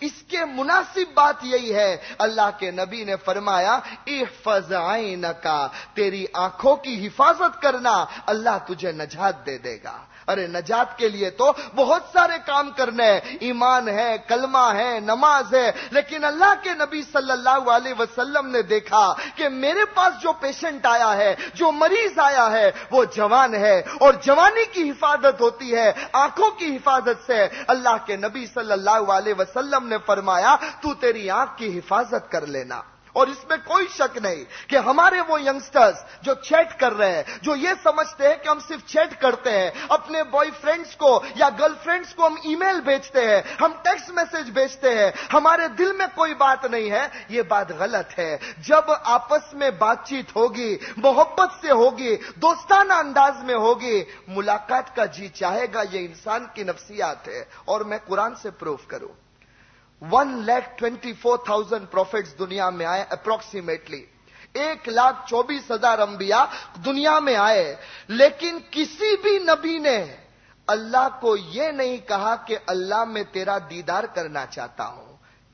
اس کے مناسب بات یہی ہے، اللہ کے نبی نے فرمایا احفظ عینکا، تیری آنکھوں کی حفاظت کرنا، اللہ تجھے نجات دے دے گا۔ ارے نجات کے لیے تو بہت سارے کام کرنے ہیں، ایمان ہے، کلمہ ہے، نماز ہے، لیکن اللہ کے نبی صلی اللہ علیہ وسلم نے دیکھا کہ میرے پاس جو پیشنٹ آیا ہے، جو مریض آیا ہے، وہ جوان ہے، اور جوانی کی حفاظت ہوتی ہے آنکھوں کی حفاظت سے۔ اللہ کے نبی صلی اللہ علیہ وسلم نے فرمایا تو تیری آنکھ کی حفاظت کر لینا۔ اور اس میں کوئی شک نہیں کہ ہمارے وہ ینگسٹرز جو چیٹ کر رہے ہیں، جو یہ سمجھتے ہیں کہ ہم صرف چیٹ کرتے ہیں، اپنے بوائے فرینڈز کو یا گرل فرینڈز کو ہم ای میل بھیجتے ہیں، ہم ٹیکسٹ میسج بھیجتے ہیں، ہمارے دل میں کوئی بات نہیں ہے، یہ بات غلط ہے۔ جب آپس میں بات چیت ہوگی، محبت سے ہوگی، دوستانہ انداز میں ہوگی، ملاقات کا جی چاہے گا، یہ انسان کی نفسیات ہے۔ اور میں قرآن سے پروف کروں، 1,24,000 پروفیٹس دنیا میں آئے، اپروکسیمیٹلی 1,24,000 انبیاء دنیا میں آئے، لیکن کسی بھی نبی نے اللہ کو یہ نہیں کہا کہ اللہ میں تیرا دیدار کرنا چاہتا ہوں۔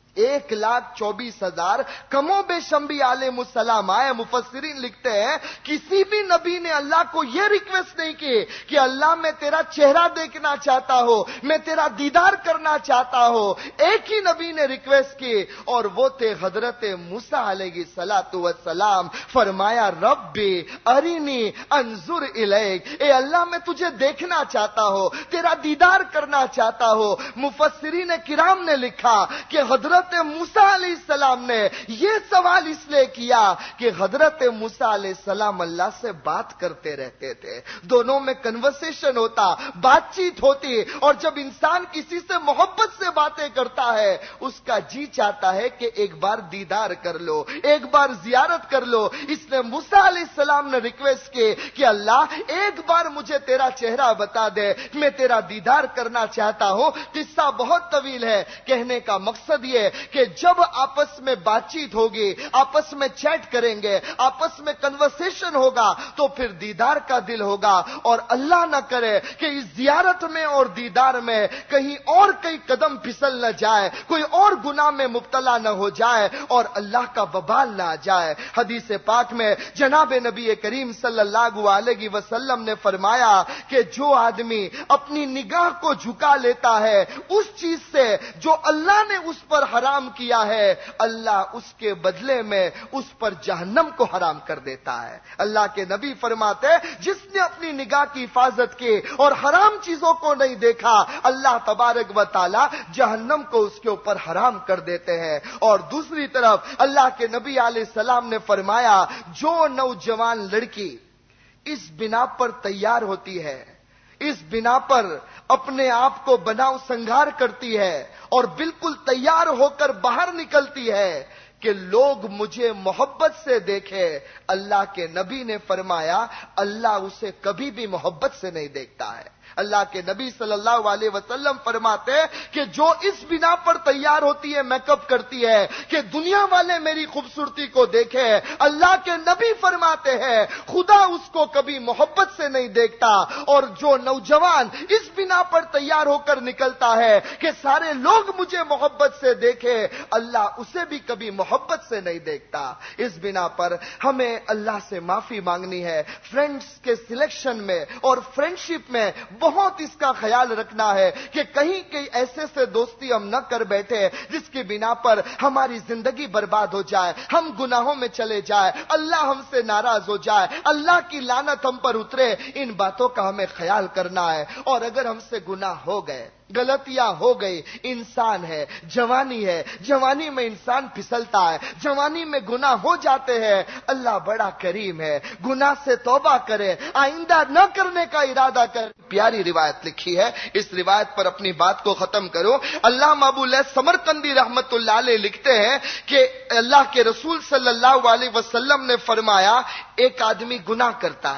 1,24,000 کم و بیش انبیاء علیہ السلام آئے۔ مفسرین لکھتے ہیں کسی بھی نبی نے اللہ کو یہ ریکویسٹ نہیں کی کہ اللہ میں تیرا چہرہ دیکھنا چاہتا ہوں، میں تیرا دیدار کرنا چاہتا ہوں۔ ایک ہی نبی نے ریکویسٹ کی، اور وہ تھے حضرت موسیٰ علیہ السلام۔ فرمایا ربی ارینی انظر الیک، اے اللہ میں تجھے دیکھنا چاہتا ہوں، تیرا دیدار کرنا چاہتا ہوں۔ مفسرین کرام نے لکھا کہ حضرت موسیٰ علیہ السلام نے یہ سوال اس لیے کیا کہ حضرت موسیٰ علیہ السلام اللہ سے بات کرتے رہتے تھے، دونوں میں کنورسیشن ہوتا، بات چیت ہوتی، اور جب انسان کسی سے محبت سے باتیں کرتا ہے، اس کا جی چاہتا ہے کہ ایک بار دیدار کر لو، ایک بار زیارت کر لو۔ اس نے موسیٰ علیہ السلام نے ریکویسٹ کی کہ اللہ ایک بار مجھے تیرا چہرہ بتا دے، میں تیرا دیدار کرنا چاہتا ہوں۔ قصہ بہت طویل ہے، کہنے کا مقصد یہ کہ جب آپس میں بات چیت ہوگی، آپس میں چیٹ کریں گے، آپس میں کنورسیشن ہوگا، تو پھر دیدار کا دل ہوگا۔ اور اللہ نہ کرے کہ اس زیارت میں اور دیدار میں کہیں اور کئی قدم پھسل نہ جائے، کوئی اور گناہ میں مبتلا نہ ہو جائے، اور اللہ کا وبال نہ آ جائے۔ حدیث پاک میں جناب نبی کریم صلی اللہ علیہ وسلم نے فرمایا کہ جو آدمی اپنی نگاہ کو جھکا لیتا ہے اس چیز سے جو اللہ نے اس پر حرام کیا ہے، اللہ اس کے بدلے میں اس پر جہنم کو حرام کر دیتا ہے۔ اللہ کے نبی فرماتے جس نے اپنی نگاہ کی حفاظت کی اور حرام چیزوں کو نہیں دیکھا، اللہ تبارک و تعالی جہنم کو اس کے اوپر حرام کر دیتے ہیں۔ اور دوسری طرف اللہ کے نبی علیہ السلام نے فرمایا جو نوجوان لڑکی اس بنا پر تیار ہوتی ہے، اس بنا پر اپنے آپ کو بناؤ سنگار کرتی ہے اور بالکل تیار ہو کر باہر نکلتی ہے کہ لوگ مجھے محبت سے دیکھے، اللہ کے نبی نے فرمایا اللہ اسے کبھی بھی محبت سے نہیں دیکھتا ہے۔ اللہ کے نبی صلی اللہ علیہ وسلم فرماتے کہ جو اس بنا پر تیار ہوتی ہے، میک اپ کرتی ہے کہ دنیا والے میری خوبصورتی کو دیکھے، اللہ کے نبی فرماتے ہیں خدا اس کو کبھی محبت سے نہیں دیکھتا۔ اور جو نوجوان اس بنا پر تیار ہو کر نکلتا ہے کہ سارے لوگ مجھے محبت سے دیکھے، اللہ اسے بھی کبھی محبت سے نہیں دیکھتا۔ اس بنا پر ہمیں اللہ سے معافی مانگنی ہے۔ فرینڈز کے سلیکشن میں اور فرینڈشپ میں بہت اس کا خیال رکھنا ہے کہ کہیں ایسے سے دوستی ہم نہ کر بیٹھے جس کی بنا پر ہماری زندگی برباد ہو جائے، ہم گناہوں میں چلے جائے، اللہ ہم سے ناراض ہو جائے، اللہ کی لعنت ہم پر اترے۔ ان باتوں کا ہمیں خیال کرنا ہے۔ اور اگر ہم سے گناہ ہو گئے، غلطیاں ہو گئی، انسان ہے، جوانی ہے، جوانی میں انسان پھسلتا ہے، جوانی میں گناہ ہو جاتے ہیں، اللہ بڑا کریم ہے، گناہ سے توبہ کرے، آئندہ نہ کرنے کا ارادہ کر۔ پیاری روایت لکھی ہے، اس روایت پر اپنی بات کو ختم کرو۔ علامہ ابو لیث سمرقندی رحمت اللہ علیہ لکھتے ہیں کہ اللہ کے رسول صلی اللہ علیہ وسلم نے فرمایا ایک آدمی گناہ کرتا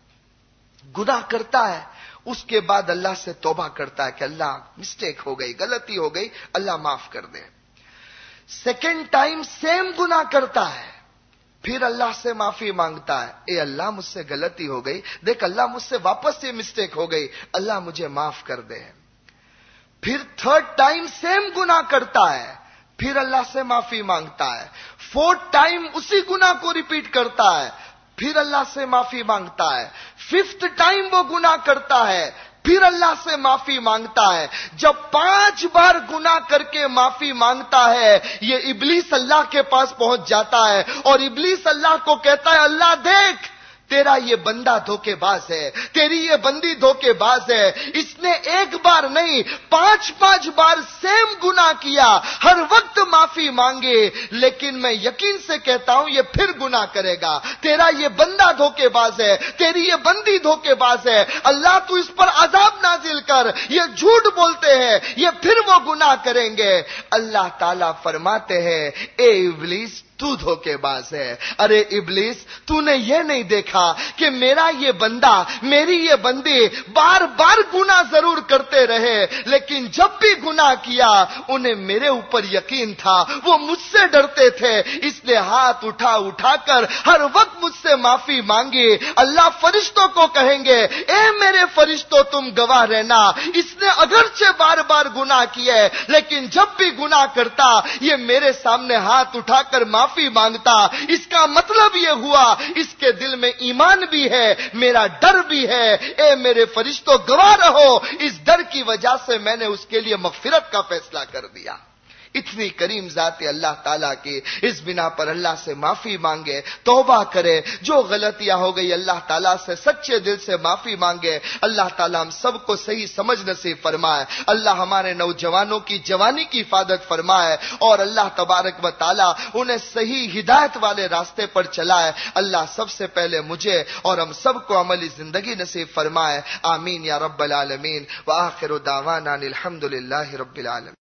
ہے، اس کے بعد اللہ سے توبہ کرتا ہے کہ اللہ مسٹیک ہو گئی، غلطی ہو گئی، اللہ معاف کر دے۔ سیکنڈ ٹائم سیم گناہ کرتا ہے، پھر اللہ سے معافی مانگتا ہے، اے اللہ مجھ سے غلطی ہو گئی، دیکھ اللہ مجھ سے واپس یہ مسٹیک ہو گئی، اللہ مجھے معاف کر دے۔ پھر تھرڈ ٹائم سیم گناہ کرتا ہے، پھر اللہ سے معافی مانگتا ہے، 4 ٹائم اسی گناہ کو ریپیٹ کرتا ہے، پھر اللہ سے معافی مانگتا ہے، 5th ٹائم وہ گناہ کرتا ہے، پھر اللہ سے معافی مانگتا ہے۔ جب 5 بار گناہ کر کے معافی مانگتا ہے، یہ ابلیس اللہ کے پاس پہنچ جاتا ہے اور ابلیس اللہ کو کہتا ہے، اللہ دیکھ، تیرا یہ بندہ دھوکے باز ہے، تیری یہ بندی دھوکے باز ہے، اس نے 1 بار نہیں 5 بار سیم گناہ کیا، ہر وقت معافی مانگے، لیکن میں یقین سے کہتا ہوں یہ پھر گناہ کرے گا، تیرا یہ بندہ دھوکے باز ہے، تیری یہ بندی دھوکے باز ہے، اللہ تو اس پر عذاب نازل کر، یہ جھوٹ بولتے ہیں، یہ پھر وہ گناہ کریں گے۔ اللہ تعالیٰ فرماتے ہیں، اے ابلیس تو دھوکے باز ہے، ارے ابلیس تو نے یہ نہیں دیکھا کہ میرا یہ بندہ میری یہ بندی بار بار گناہ ضرور کرتے رہے، لیکن جب بھی گناہ کیا انہیں میرے اوپر یقین تھا، وہ مجھ سے ڈرتے تھے، اس لیے ہاتھ اٹھا کر ہر وقت مجھ سے معافی مانگی۔ اللہ فرشتوں کو کہیں گے، اے میرے فرشتوں تم گواہ رہنا، اس نے اگرچہ بار بار گناہ کیے لیکن جب بھی گناہ کرتا یہ میرے سامنے ہاتھ اٹھا کر معافی مانگتا، اس کا مطلب یہ ہوا اس کے دل میں ایمان بھی ہے، میرا ڈر بھی ہے، اے میرے فرشتوں گواہ رہو، اس ڈر کی وجہ سے میں نے اس کے لیے مغفرت کا فیصلہ کر دیا۔ اتنی کریم ذات اللہ تعالیٰ کی، اس بنا پر اللہ سے معافی مانگے، توبہ کرے، جو غلطیاں ہو گئی اللہ تعالیٰ سے سچے دل سے معافی مانگے۔ اللہ تعالیٰ ہم سب کو صحیح سمجھ نصیب فرمائے، اللہ ہمارے نوجوانوں کی جوانی کی حفاظت فرمائے، اور اللہ تبارک و تعالیٰ انہیں صحیح ہدایت والے راستے پر چلائے۔ اللہ سب سے پہلے مجھے اور ہم سب کو عملی زندگی نصیب فرمائے، آمین یا رب العالمین، وآخر دعوانا الحمد للہ رب العالمین۔